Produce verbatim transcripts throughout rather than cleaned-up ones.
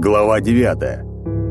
Глава девятая.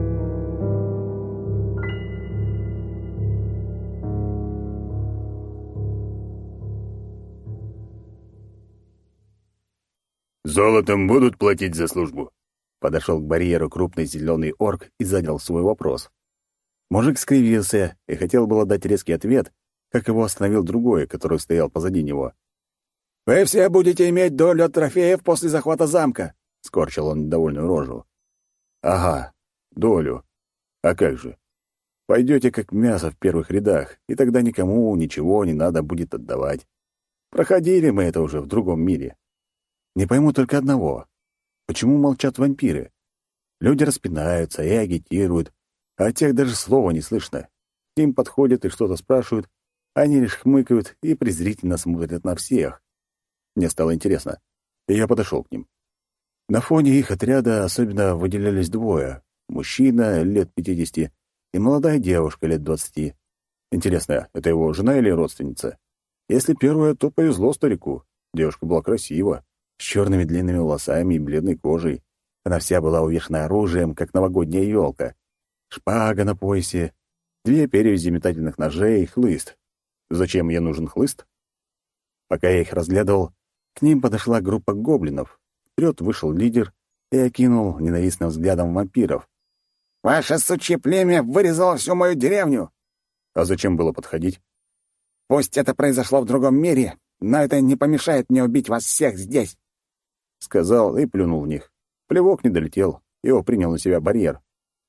«Золотом будут платить за службу?» Подошел к барьеру крупный зеленый орк и задал свой вопрос. Мужик скривился и хотел было дать резкий ответ, как его остановил другой, который стоял позади него. «Вы все будете иметь долю от трофеев после захвата замка», — скорчил он недовольную рожу. «Ага, долю. А как же? Пойдете как мясо в первых рядах, и тогда никому ничего не надо будет отдавать. Проходили мы это уже в другом мире. Не пойму только одного. Почему молчат вампиры? Люди распинаются и агитируют, а от тех даже слова не слышно. К ним подходят и что-то спрашивают, они лишь хмыкают и презрительно смотрят на всех. Мне стало интересно, и я подошел к ним. На фоне их отряда особенно выделялись двое. Мужчина лет пятидесяти и молодая девушка лет двадцати. Интересно, это его жена или родственница? Если первая, то повезло старику. Девушка была красива, с черными длинными волосами и бледной кожей. Она вся была увешана оружием, как новогодняя елка. Шпага на поясе, две перевязи метательных ножей и хлыст. Зачем ей нужен хлыст? Пока я их разглядывал, к ним подошла группа гоблинов. Вперед вышел лидер и окинул ненавистным взглядом вампиров. «Ваше сучье племя вырезало всю мою деревню!» А зачем было подходить? «Пусть это произошло в другом мире, но это не помешает мне убить вас всех здесь!» Сказал и плюнул в них. Плевок не долетел, его принял на себя барьер.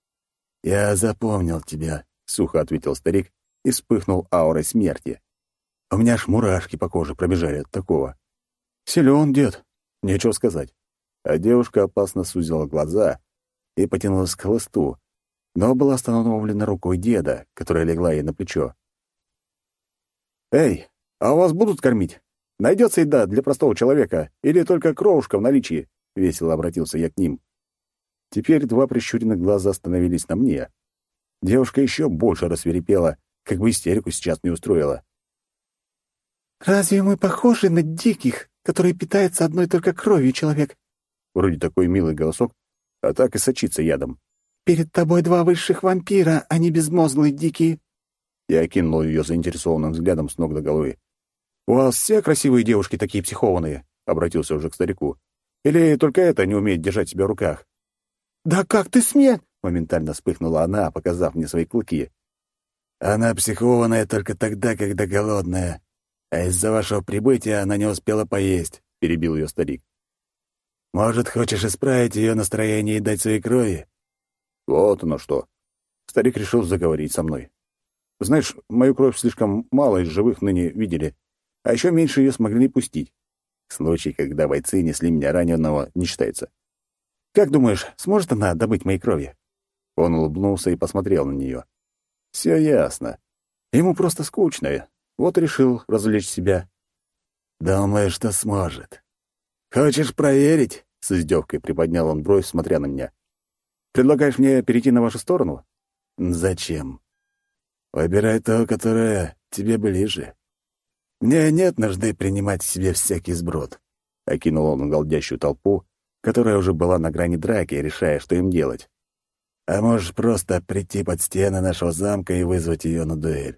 «Я запомнил тебя», — сухо ответил старик и вспыхнул аурой смерти. У меня аж мурашки по коже пробежали от такого. Силен дед, нечего сказать. А девушка опасно сузила глаза и потянулась к хлысту, но была остановлена рукой деда, которая легла ей на плечо. «Эй, а у вас будут кормить? Найдется еда для простого человека или только кровушка в наличии?» — весело обратился я к ним. Теперь два прищуренных глаза остановились на мне. Девушка еще больше рассвирепела, как бы истерику сейчас не устроила. «Разве мы похожи на диких, которые питаются одной только кровью человек?» Вроде такой милый голосок, а так и сочится ядом. «Перед тобой два высших вампира, а не безмозглые дикие». Я окинул ее заинтересованным взглядом с ног до головы. «У вас все красивые девушки такие психованные?» — обратился уже к старику. «Или только это не умеет держать себя в руках?» «Да как ты смеешь?» — моментально вспыхнула она, показав мне свои клыки. «Она психованная только тогда, когда голодная, а из-за вашего прибытия она не успела поесть», — перебил ее старик. «Может, хочешь исправить ее настроение и дать своей крови?» Вот оно что. Старик решил заговорить со мной. «Знаешь, мою кровь слишком мало из живых ныне видели, а еще меньше ее смогли пустить. Случай, когда бойцы несли меня раненого, не считается. Как думаешь, сможет она добыть моей крови?» Он улыбнулся и посмотрел на нее. «Все ясно. Ему просто скучно. Вот решил развлечь себя». «Думаю, что сможет. Хочешь проверить?» — с издевкой приподнял он бровь, смотря на меня. «Предлагаешь мне перейти на вашу сторону?» «Зачем? Выбирай то, которое тебе ближе. Мне нет нужды принимать в себе всякий сброд», — окинул он голдящую толпу, которая уже была на грани драки, решая, что им делать. «А можешь просто прийти под стены нашего замка и вызвать ее на дуэль.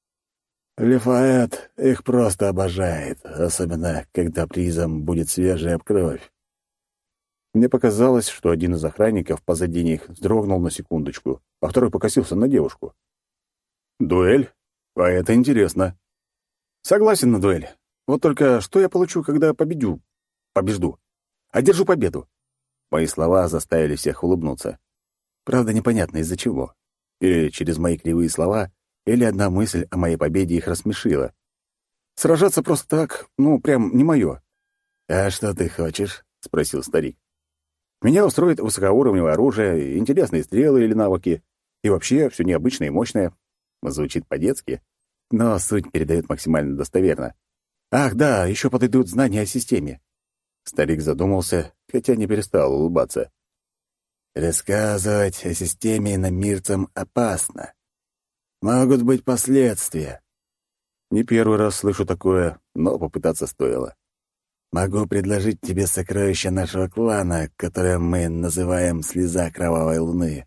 Лефаэт их просто обожает, особенно когда призом будет свежая кровь». Мне показалось, что один из охранников позади них вздрогнул на секундочку, а второй покосился на девушку. «Дуэль? А это интересно. Согласен на дуэль. Вот только что я получу, когда победю? Побежду. Одержу победу». Мои слова заставили всех улыбнуться. Правда, непонятно из-за чего. Или через мои кривые слова, или одна мысль о моей победе их рассмешила. Сражаться просто так, ну, прям не мое. «А что ты хочешь?» — спросил старик. «Меня устроит высокоуровневое оружие, интересные стрелы или навыки, и вообще все необычное и мощное». Звучит по-детски, но суть передает максимально достоверно. «Ах, да, еще подойдут знания о системе». Старик задумался, хотя не перестал улыбаться. «Рассказывать о системе иномирцам опасно. Могут быть последствия». Не первый раз слышу такое, но попытаться стоило. Могу предложить тебе сокровище нашего клана, которое мы называем «Слеза кровавой луны».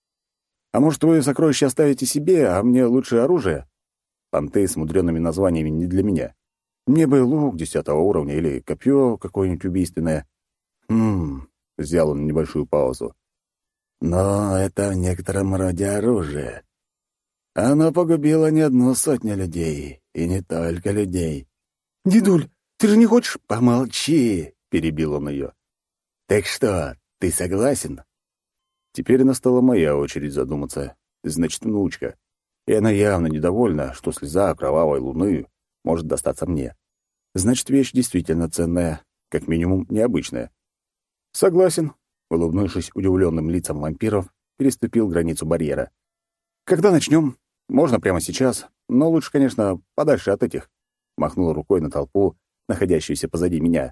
А может, вы сокровища оставите себе, а мне лучше оружие? Понты с мудрёными названиями не для меня. Мне бы лук десятого уровня или копье какое-нибудь убийственное. Хм, взял он небольшую паузу. Но это в некотором роде оружие. Оно погубило не одну сотню людей, и не только людей. «Дедуль, ты же не хочешь...» «Помолчи!» — перебил он ее. «Так что, ты согласен?» Теперь настала моя очередь задуматься. Значит, внучка. И она явно недовольна, что слеза кровавой луны может достаться мне. Значит, вещь действительно ценная, как минимум необычная. «Согласен», — улыбнувшись удивленным лицам вампиров, переступил границу барьера. «Когда начнем? Можно прямо сейчас, но лучше, конечно, подальше от этих», — махнул рукой на толпу, находящуюся позади меня.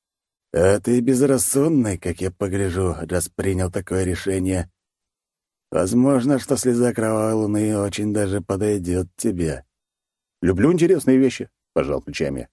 «А ты безрассудный, как я погляжу, раз принял такое решение. Возможно, что слеза кровавой луны очень даже подойдет тебе». «Люблю интересные вещи», — пожал плечами.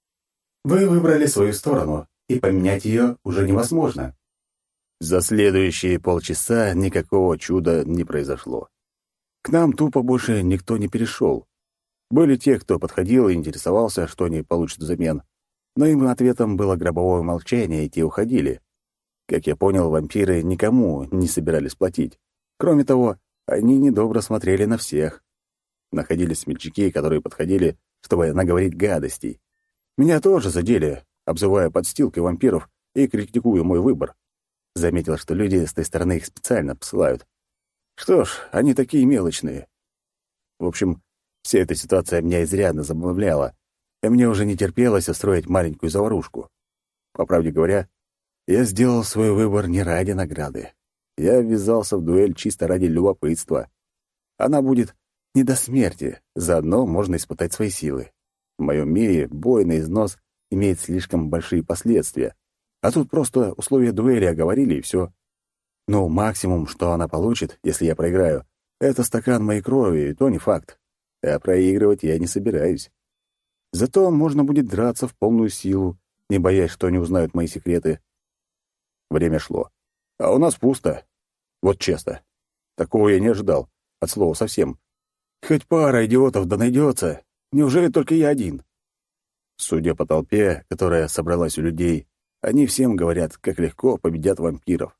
Вы выбрали свою сторону, и поменять ее уже невозможно. За следующие полчаса никакого чуда не произошло. К нам тупо больше никто не перешел. Были те, кто подходил и интересовался, что они получат взамен, но им ответом было гробовое молчание, и те уходили. Как я понял, вампиры никому не собирались платить. Кроме того, они недобро смотрели на всех. Находились смельчаки, которые подходили, чтобы наговорить гадостей. Меня тоже задели, обзывая подстилкой вампиров и критикуя мой выбор. Заметил, что люди с той стороны их специально посылают. Что ж, они такие мелочные. В общем, вся эта ситуация меня изрядно забавляла, и мне уже не терпелось устроить маленькую заварушку. По правде говоря, я сделал свой выбор не ради награды. Я ввязался в дуэль чисто ради любопытства. Она будет не до смерти, заодно можно испытать свои силы. В моем мире бой на износ имеет слишком большие последствия, а тут просто условия дуэли оговорили, и все. Ну, максимум, что она получит, если я проиграю, это стакан моей крови, и то не факт. А проигрывать я не собираюсь. Зато можно будет драться в полную силу, не боясь, что они узнают мои секреты. Время шло. А у нас пусто. Вот честно. Такого я не ожидал. От слова совсем. Хоть пара идиотов да найдется. Неужели только я один? Судя по толпе, которая собралась у людей, они всем говорят, как легко победят вампиров.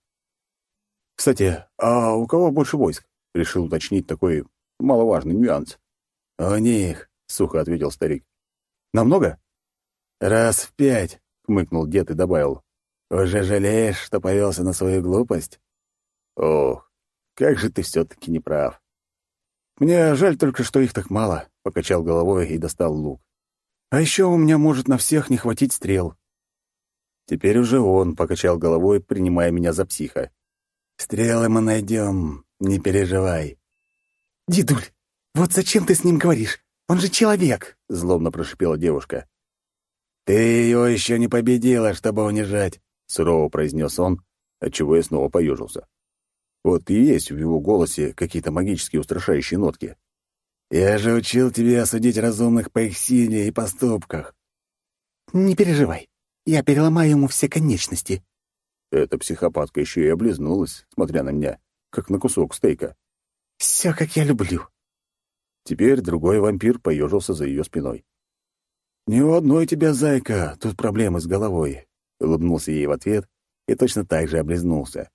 Кстати, а у кого больше войск? Решил уточнить такой маловажный нюанс. «У них», — сухо ответил старик. Намного? «Раз в пять», — хмыкнул дед и добавил. «Уже жалеешь, что повелся на свою глупость?» Ох, как же ты все-таки не прав. Мне жаль только, что их так мало, — покачал головой и достал лук. А еще у меня может на всех не хватить стрел. Теперь уже он покачал головой, принимая меня за психа. «Стрелы мы найдем, не переживай». «Дедуль, вот зачем ты с ним говоришь? Он же человек!» — злобно прошипела девушка. «Ты ее еще не победила, чтобы унижать», — сурово произнес он, отчего я снова поежился. Вот и есть в его голосе какие-то магические устрашающие нотки. «Я же учил тебя осудить разумных по их силе и поступках». «Не переживай, я переломаю ему все конечности». Эта психопатка еще и облизнулась, смотря на меня, как на кусок стейка. «Все, как я люблю». Теперь другой вампир поежился за ее спиной. «Не у одной тебя, зайка, тут проблемы с головой», — улыбнулся ей в ответ и точно так же облизнулся.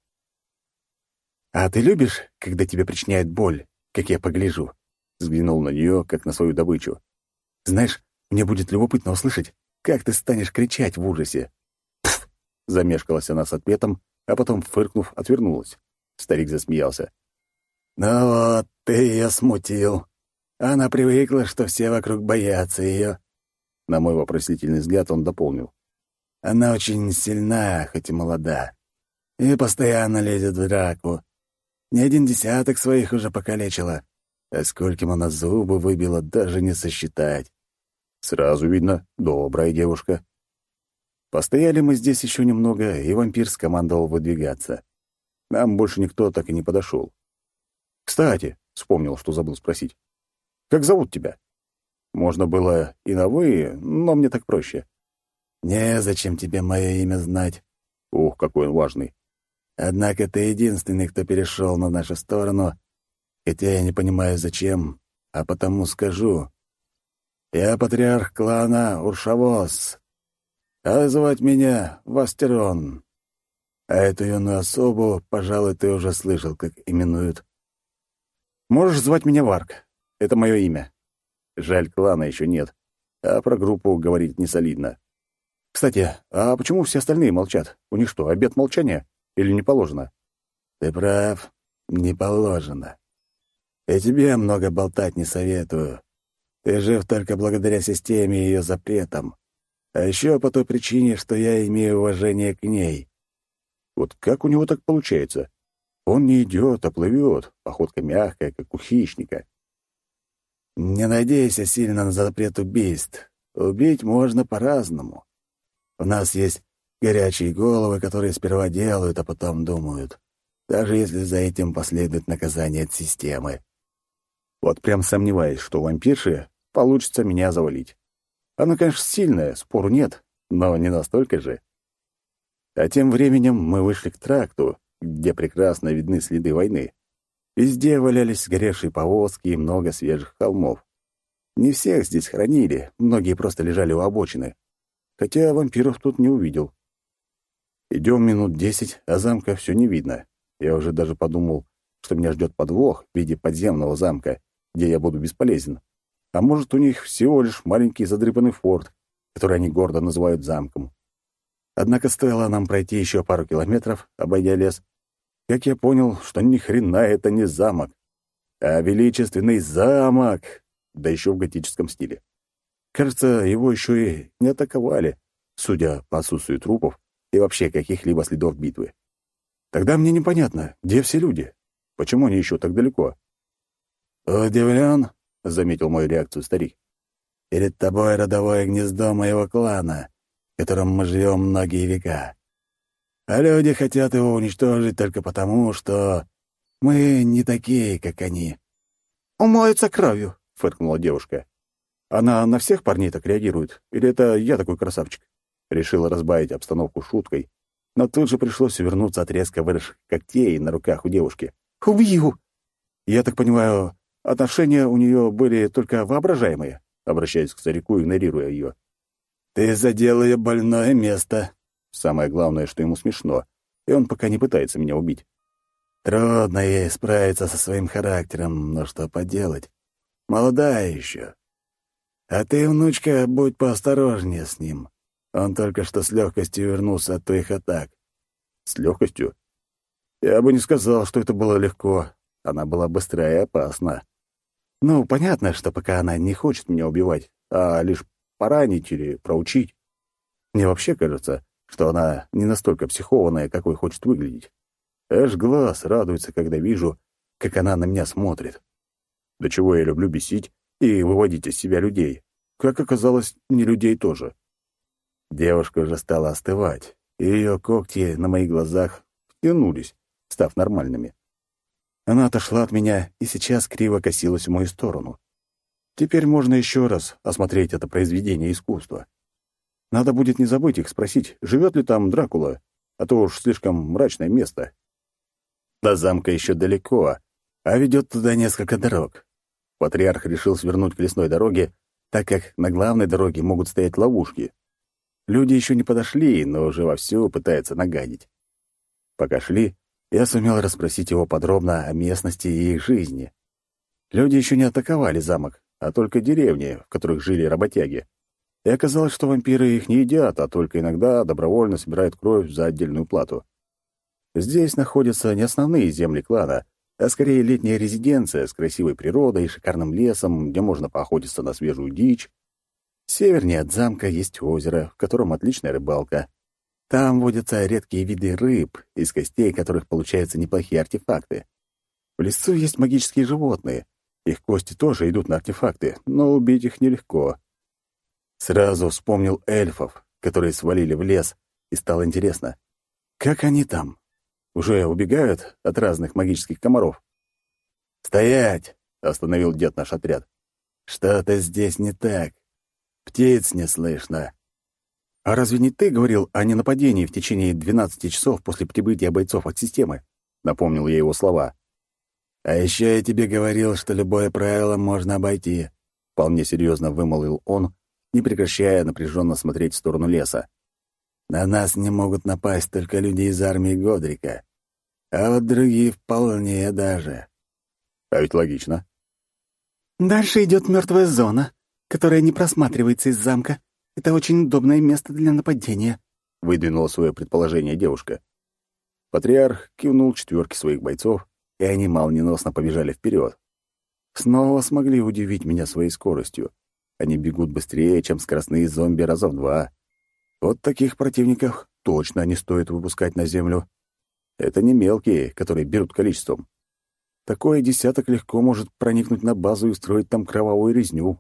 «А ты любишь, когда тебе причиняют боль, как я погляжу?» Взглянул на нее, как на свою добычу. «Знаешь, мне будет любопытно услышать, как ты станешь кричать в ужасе». «Пф!» — замешкалась она с ответом, а потом, фыркнув, отвернулась. Старик засмеялся. «Ну вот, ты ее смутил. Она привыкла, что все вокруг боятся ее». На мой вопросительный взгляд он дополнил. «Она очень сильна, хоть и молода, и постоянно лезет в драку. Ни один десяток своих уже покалечила, а скольким она зубы выбила, даже не сосчитать». Сразу видно, добрая девушка. Постояли мы здесь еще немного, и вампир скомандовал выдвигаться. Нам больше никто так и не подошел. «Кстати», — вспомнил, что забыл спросить, — «как зовут тебя?» Можно было и на «вы», но мне так проще. Незачем тебе мое имя знать. Ух, какой он важный. Однако ты единственный, кто перешел на нашу сторону, хотя я не понимаю, зачем, а потому скажу. Я патриарх клана Уршавос, а звать меня Вастерон. А эту юную особу, пожалуй, ты уже слышал, как именуют. Можешь звать меня Варк. Это мое имя. Жаль, клана еще нет, а про группу говорить не солидно. Кстати, а почему все остальные молчат? У них что, обет молчания? Или не положено? Ты прав, не положено. И тебе много болтать не советую. Ты жив только благодаря системе и ее запретам. А еще по той причине, что я имею уважение к ней. Вот как у него так получается? Он не идет, а плывет, походка мягкая, как у хищника. Не надейся сильно на запрет убийств. Убить можно по-разному. У нас есть горячие головы, которые сперва делают, а потом думают, даже если за этим последует наказание от системы. Вот прям сомневаюсь, что вампирши получится меня завалить. Она, конечно, сильная, спору нет, но не настолько же. А тем временем мы вышли к тракту, где прекрасно видны следы войны. Везде валялись сгоревшие повозки и много свежих холмов. Не всех здесь хоронили, многие просто лежали у обочины. Хотя вампиров тут не увидел. Идем минут десять, а замка все не видно. Я уже даже подумал, что меня ждет подвох в виде подземного замка, где я буду бесполезен. А может, у них всего лишь маленький задрипанный форт, который они гордо называют замком. Однако стоило нам пройти еще пару километров, обойдя лес, как я понял, что ни хрена это не замок, а величественный замок, да еще в готическом стиле. Кажется, его еще и не атаковали, судя по отсутствию трупов и вообще каких-либо следов битвы. Тогда мне непонятно, где все люди? Почему они еще так далеко? «Удивлен?» — заметил мою реакцию старик. «Перед тобой родовое гнездо моего клана, в котором мы живем многие века. А люди хотят его уничтожить только потому, что мы не такие, как они». «Умоются кровью», — фыркнула девушка. «Она на всех парней так реагирует? Или это я такой красавчик?» Решила разбавить обстановку шуткой, но тут же пришлось увернуться от резко выросших когтей на руках у девушки. «Убью!» «Я так понимаю, отношения у нее были только воображаемые», обращаясь к старику, игнорируя ее. «Ты задел ее больное место». Самое главное, что ему смешно, и он пока не пытается меня убить. «Трудно ей справиться со своим характером, но что поделать? Молодая еще. А ты, внучка, будь поосторожнее с ним. Он только что с легкостью вернулся от твоих атак». «С легкостью?» Я бы не сказал, что это было легко. Она была быстрая и опасна. Ну, понятно, что пока она не хочет меня убивать, а лишь поранить или проучить. Мне вообще кажется, что она не настолько психованная, какой хочет выглядеть. Аж глаз радуется, когда вижу, как она на меня смотрит. До чего я люблю бесить и выводить из себя людей. Как оказалось, не людей тоже. Девушка уже стала остывать, и ее когти на моих глазах втянулись, став нормальными. Она отошла от меня и сейчас криво косилась в мою сторону. Теперь можно еще раз осмотреть это произведение искусства. Надо будет не забыть их спросить, живет ли там Дракула, а то уж слишком мрачное место. До замка еще далеко, а ведет туда несколько дорог. Патриарх решил свернуть к лесной дороге, так как на главной дороге могут стоять ловушки. Люди еще не подошли, но уже вовсю пытаются нагадить. Пока шли, я сумел расспросить его подробно о местности и их жизни. Люди еще не атаковали замок, а только деревни, в которых жили работяги. И оказалось, что вампиры их не едят, а только иногда добровольно собирают кровь за отдельную плату. Здесь находятся не основные земли клана, а скорее летняя резиденция с красивой природой и шикарным лесом, где можно поохотиться на свежую дичь. Севернее от замка есть озеро, в котором отличная рыбалка. Там водятся редкие виды рыб, из костей которых получаются неплохие артефакты. В лесу есть магические животные. Их кости тоже идут на артефакты, но убить их нелегко. Сразу вспомнил эльфов, которые свалили в лес, и стало интересно, как они там? Уже убегают от разных магических комаров? «Стоять!» — остановил дед наш отряд. «Что-то здесь не так. Птиц не слышно». «А разве не ты говорил о ненападении в течение двенадцати часов после прибытия бойцов от системы?» — напомнил я его слова. «А еще я тебе говорил, что любое правило можно обойти», — вполне серьезно вымолвил он, не прекращая напряженно смотреть в сторону леса. «На нас не могут напасть только люди из армии Годрика, а вот другие вполне даже». А ведь логично. Дальше идет мертвая зона, которая не просматривается из замка. Это очень удобное место для нападения», — выдвинула свое предположение девушка. Патриарх кивнул четверке своих бойцов, и они молниеносно побежали вперед. Снова смогли удивить меня своей скоростью. Они бегут быстрее, чем скоростные зомби раза в два. Вот таких противников точно не стоит выпускать на землю. Это не мелкие, которые берут количеством. Такой десяток легко может проникнуть на базу и устроить там кровавую резню.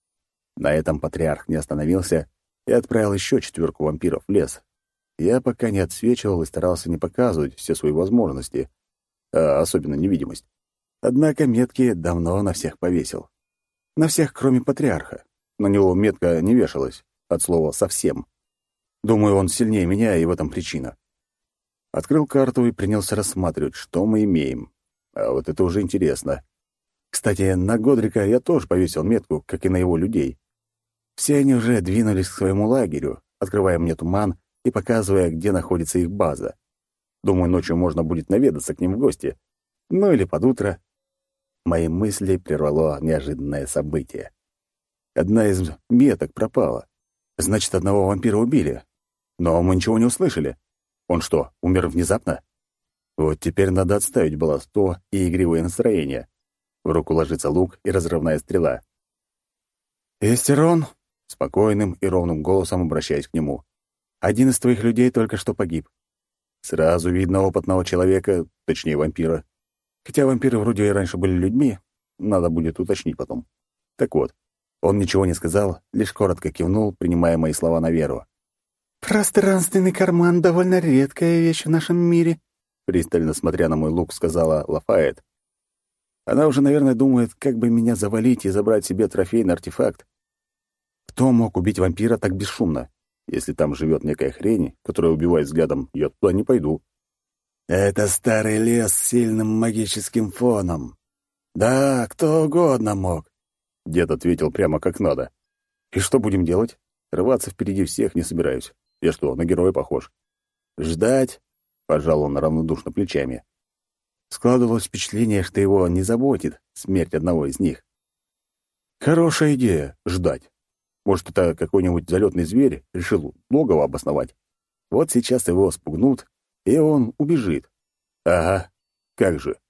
На этом патриарх не остановился и отправил еще четверку вампиров в лес. Я пока не отсвечивал и старался не показывать все свои возможности, а особенно невидимость. Однако метки давно на всех повесил. На всех, кроме патриарха. На него метка не вешалась, от слова «совсем». Думаю, он сильнее меня, и в этом причина. Открыл карту и принялся рассматривать, что мы имеем. А вот это уже интересно. Кстати, на Годрика я тоже повесил метку, как и на его людей. Все они уже двинулись к своему лагерю, открывая мне туман и показывая, где находится их база. Думаю, ночью можно будет наведаться к ним в гости. Ну или под утро. Мои мысли прервало неожиданное событие. Одна из меток пропала. Значит, одного вампира убили. Но мы ничего не услышали. Он что, умер внезапно? Вот теперь надо отставить баловство и игривое настроение. В руку ложится лук и разрывная стрела. «Эстерон», — спокойным и ровным голосом обращаясь к нему, «один из твоих людей только что погиб. Сразу видно опытного человека, точнее вампира. Хотя вампиры вроде и раньше были людьми, надо будет уточнить потом. Так вот, он ничего не сказал, лишь коротко кивнул, принимая мои слова на веру. «Пространственный карман — довольно редкая вещь в нашем мире», — пристально смотря на мой лук, сказала Лафайет. Она уже, наверное, думает, как бы меня завалить и забрать себе трофейный артефакт. Кто мог убить вампира так бесшумно? Если там живет некая хрень, которая убивает взглядом, я туда не пойду. «Это старый лес с сильным магическим фоном. Да, кто угодно мог», — дед ответил прямо как надо. «И что будем делать? Рваться впереди всех не собираюсь. Я что, на героя похож?» «Ждать?» — пожал он равнодушно плечами. Складывалось впечатление, что его не заботит смерть одного из них. Хорошая идея — ждать. Может, это какой-нибудь залетный зверь решил логово обосновать. Вот сейчас его спугнут, и он убежит. Ага, как же.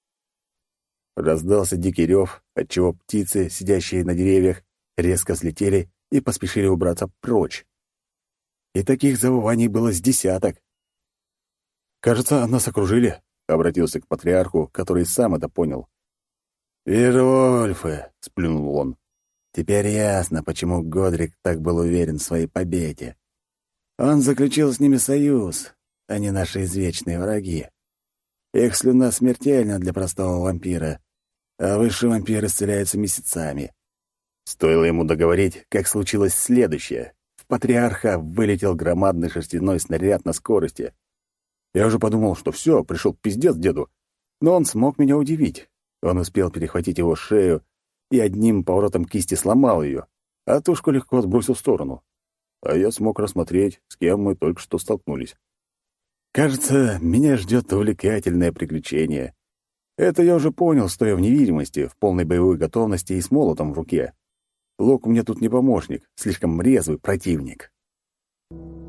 Раздался дикий рев, отчего птицы, сидящие на деревьях, резко взлетели и поспешили убраться прочь. И таких завываний было с десяток. «Кажется, нас окружили», — обратился к патриарху, который сам это понял. «Вервольфы!» — сплюнул он. «Теперь ясно, почему Годрик так был уверен в своей победе. Он заключил с ними союз, а не наши извечные враги. Их слюна смертельна для простого вампира, а высший вампир исцеляется месяцами». Стоило ему договорить, как случилось следующее. В патриарха вылетел громадный шерстяной снаряд на скорости. Я уже подумал, что все, пришел пиздец деду. Но он смог меня удивить. Он успел перехватить его шею и одним поворотом кисти сломал ее, а тушку легко отбросил в сторону. А я смог рассмотреть, с кем мы только что столкнулись. Кажется, меня ждет увлекательное приключение. Это я уже понял, стоя в невидимости, в полной боевой готовности и с молотом в руке. Лук мне тут не помощник, слишком резвый противник.